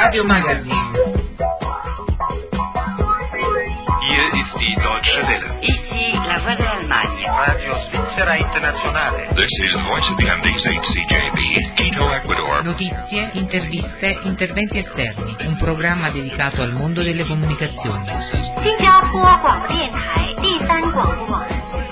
Radio Magazine. Hier ist die Deutsche Welle. Ici la voix de l'Allemagne. Radio Svizzera Internazionale. This is Voice of the Andes, HCJB, Quito, Ecuador. Notizie, interviste, interventi esterni. Un programma dedicato al mondo delle comunicazioni. 新加坡广播电台第三广播网。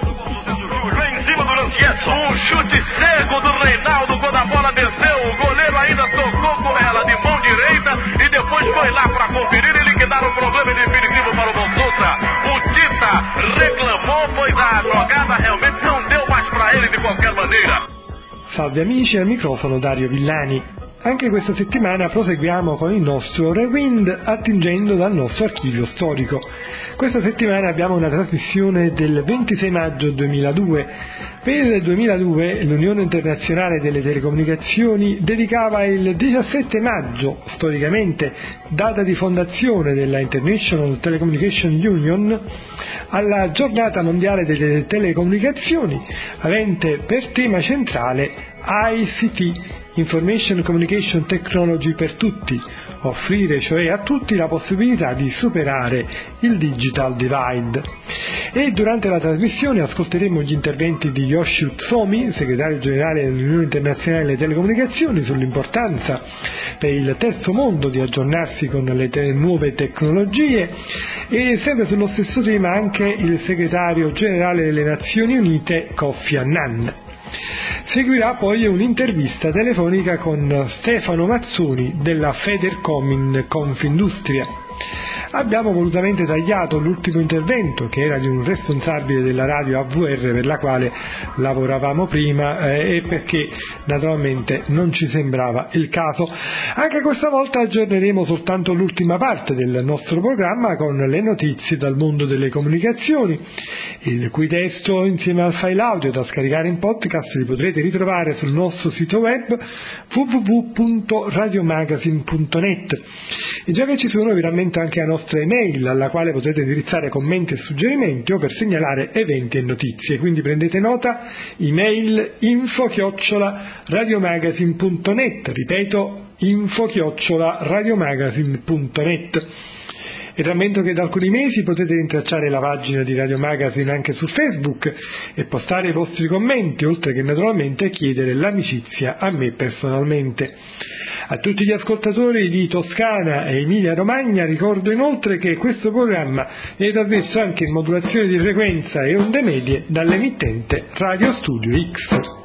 Lá em cima do Lanchietto, chute cego do Reinaldo quando a bola desceu. O goleiro ainda tocou com ela de mão direita e depois foi lá para conferir e liquidar o problema definitivo para o Bonsutra. O Tita reclamou, pois a jogada realmente não deu mais para ele de qualquer maneira. Salve amici, al microfono Dario Villani. Anche questa settimana proseguiamo con il nostro Rewind attingendo dal nostro archivio storico. Questa settimana abbiamo una trasmissione del 26 maggio 2002. Per il 2002 l'Unione Internazionale delle Telecomunicazioni dedicava il 17 maggio, storicamente data di fondazione della International Telecommunication Union, alla giornata mondiale delle telecomunicazioni, avente per tema centrale ICT, Information Communication Technology per tutti, offrire cioè a tutti la possibilità di superare il digital divide. E durante la trasmissione ascolteremo gli interventi di Yoshio Tsomi, segretario generale dell'Unione Internazionale delle Telecomunicazioni, sull'importanza per il terzo mondo di aggiornarsi con le nuove tecnologie, e sempre sullo stesso tema anche il segretario generale delle Nazioni Unite Kofi Annan. Seguirà poi un'intervista telefonica con Stefano Mazzoni della Federcom in Confindustria. Abbiamo volutamente tagliato l'ultimo intervento, che era di un responsabile della radio AVR per la quale lavoravamo prima, e perché naturalmente non ci sembrava il caso. Anche questa volta aggiorneremo soltanto l'ultima parte del nostro programma con le notizie dal mondo delle comunicazioni, il cui testo insieme al file audio da scaricare in podcast li potrete ritrovare sul nostro sito web www.radiomagazine.net. E già che ci sono, vi rammento anche la nostra email, alla quale potete indirizzare commenti e suggerimenti o per segnalare eventi e notizie. Quindi prendete nota: email info@radiomagazine.net, ripeto, info@radiomagazine.net. E rammento che da alcuni mesi potete rintracciare la pagina di Radio Magazine anche su Facebook e postare i vostri commenti, oltre che naturalmente chiedere l'amicizia a me personalmente. A tutti gli ascoltatori di Toscana e Emilia Romagna ricordo inoltre che questo programma è trasmesso anche in modulazione di frequenza e onde medie dall'emittente Radio Studio X.